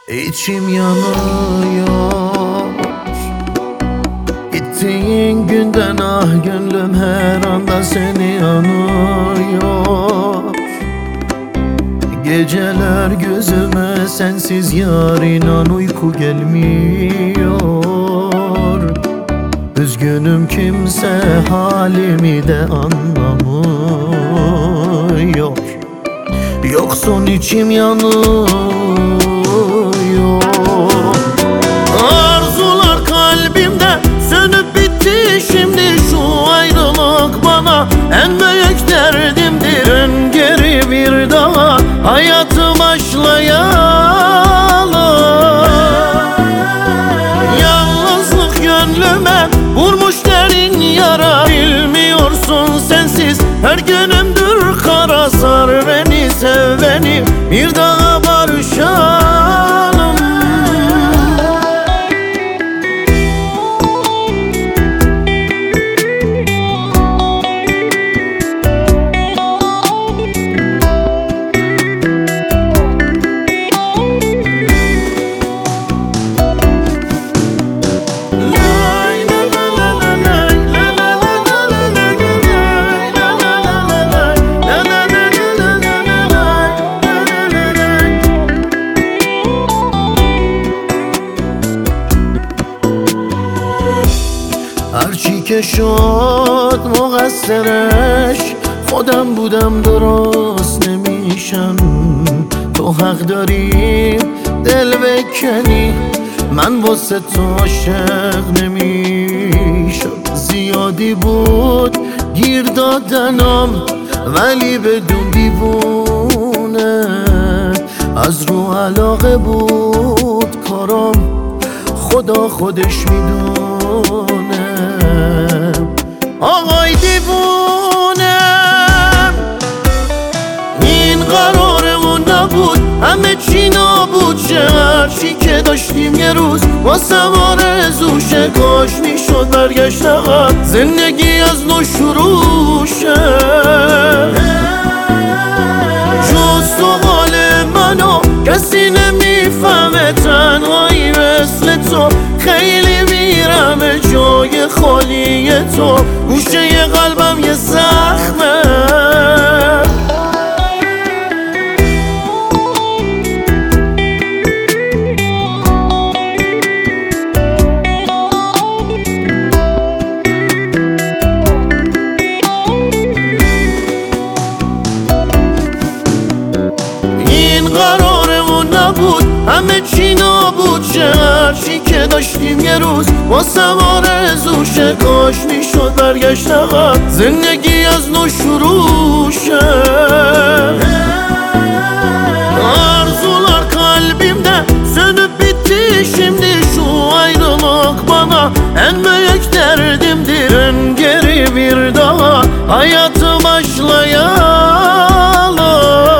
İçim yanıyor Gittiğin günden ah gönlüm her anda seni anıyor. Geceler gözüme sensiz yar inan uyku gelmiyor. Üzgünüm kimse halimi de anlamıyor. Yoksun içim yanıyor. Arzular kalbimde sönüp bitti şimdi. Şu ayrılık bana en büyük derdimdir. Dön geri bir daha hayatı başlayalım. Yalnızlık gönlüme vurmuş derin yara. Bilmiyorsun sensiz her günümdür kara. Sar beni, sev beni, bir daha barışalım. هرچی که شد مقصرش خودم بودم، درست نمیشم. تو حق داری دل بکنی، من واسه تو عاشق نمیشم. زیادی بود گیر دادنم ولی بدون دیوونه. از رو علاقه بود کارم، خدا خودش میدونه. آقای دیوونم، این قرارمون نبود، همه چی نابود شه. هرچی که داشتیم یه روز واسه آرزوشه. کاش میشد برگشت عقب، زندگی از نو شروع شه. جز تو حال منو کسی نمیفهمه، تنهایی مثل تو خیلی میرم. جای خالی تو گوشه ی قلبم یه زخمه. این قرارمون نبود، همه چی نابود شه. هرچی که داشتیم یه روز واسه آرزوشه. کاش میشد برگشت عقب، زندگی از نو شروع شه. Arzular kalbimde sönüp bitti şimdi. Şu ayrılık bana en büyük derdimdir. Dön geri bir daha hayatı başlayalım.